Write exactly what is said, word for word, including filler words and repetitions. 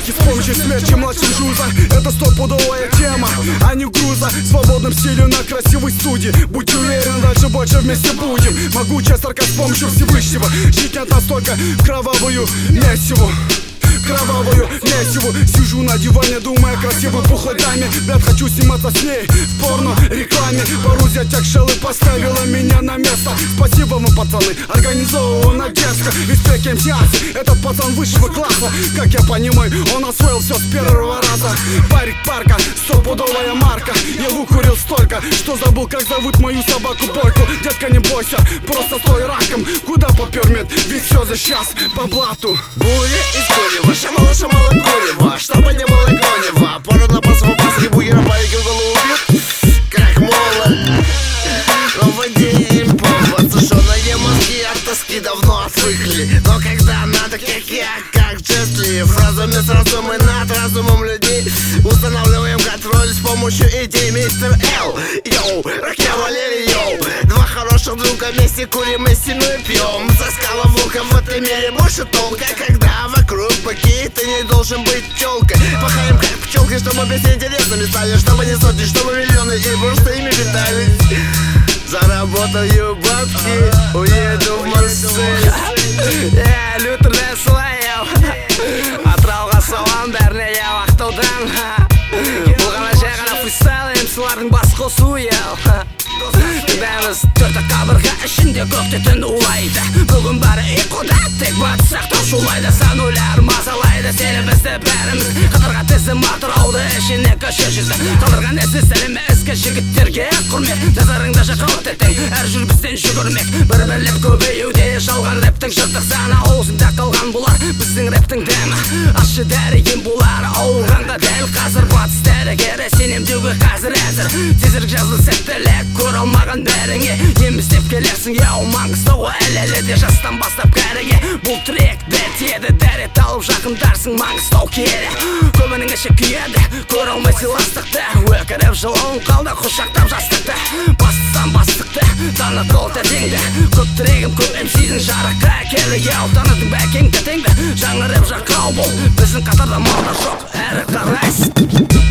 с помощью смерти младшим Жуза. Это стопудовая тема, а не груза. В свободном стиле на красивой студии. Будь уверен, дальше больше вместе будем. Могучая сарка с помощью Всевышнего. Жить нет настолько в кровавую месиву, кровавую месиву. Сижу на диване, думая о красивой пухлой даме. Блядь, хочу сниматься с ней в порно-рекламе. Пару зятяк шелы поставила меня на место. Спасибо вам, пацаны, организована детка. Респект эм си Аси, этот пацан высшего класса. Как я понимаю, он освоил все с первого раза. Парик парка, стопудовая марка. Я выкурил столько, что забыл, как зовут мою собаку Польку. Детка, не бойся, просто стой раком. Куда попер мед, ведь все за сейчас по блату. Буря из Курева, шамала, шамала, Курева. Чтобы не было Гонева. Порно по свободе, бугера парики в голову бьют, как молот. Но в день повод, сушеные мозги от тоски давно отвыкли. Но когда надо, как я, как Джесли, фразами сразу мы над разумом людей устанавливаем контроль с помощью идей. Мистер Л, йоу, Раке Валерий, йоу. Два хороших друга вместе курим и стеной пьем. Заскала в ухо, в этом мире больше толка. Когда вокруг быки, ты не должен быть тёлкой. Пахаем как пчелкой, чтобы песни интересными стали. Чтобы не сотни, чтобы миллионы и просто ими питались. Заработаю бабки, уеду в Марсель. Э, Лютерде слайым Атырауға салам, бәріне я вақтаудан. Бұл ғана жай ғана фристайл, емсілардың бас қосу ел. Тыңдаймыз төрт қабырға ішінде көкте түн улайды. Бүгін бәрі ұйқыда, тек батыс сақтау шулайды. Сан ойлар мазалайды, сені бізді бәріміз. Қатарға тізім Атырауды ішіне көше жүзді. Қалдырған ізі сәлемі ізгі жігіттерге құрмет. Назарыңда жақауыт еттің, әр жүр бізден жүгірмек. Бір бірлеп көбеюде жалған рэптің жыртық саны. Аузында қалған бұлар біздің рэптің дәмі. Ашы дәріген бұлар ауырғанға дәл қазір. Батыс дәрігері сенемдеуге қазір әзір. Тезірік жазды сәттілік көр алмаған бәріңе. Еміздеп келерсің, яу Маңғыстауға әлі де жастан бастап кәріге. Бұл тректі теді дәрет алып жақындарсың Маңғыстау келі. Көбінің іші күйеді, көр алмай сыйластықты. Өкіріп жылауын қалды құшақтап жастықты. Бастыстан бастықты, танып қол тәтеңді. Көп тірегім көп эм сидің жарыққа келі. Яу таныдың бәкеңді теңді. Жаңырып жақау бол, біздің қатарда малдар жоқ, әрі қарайсың.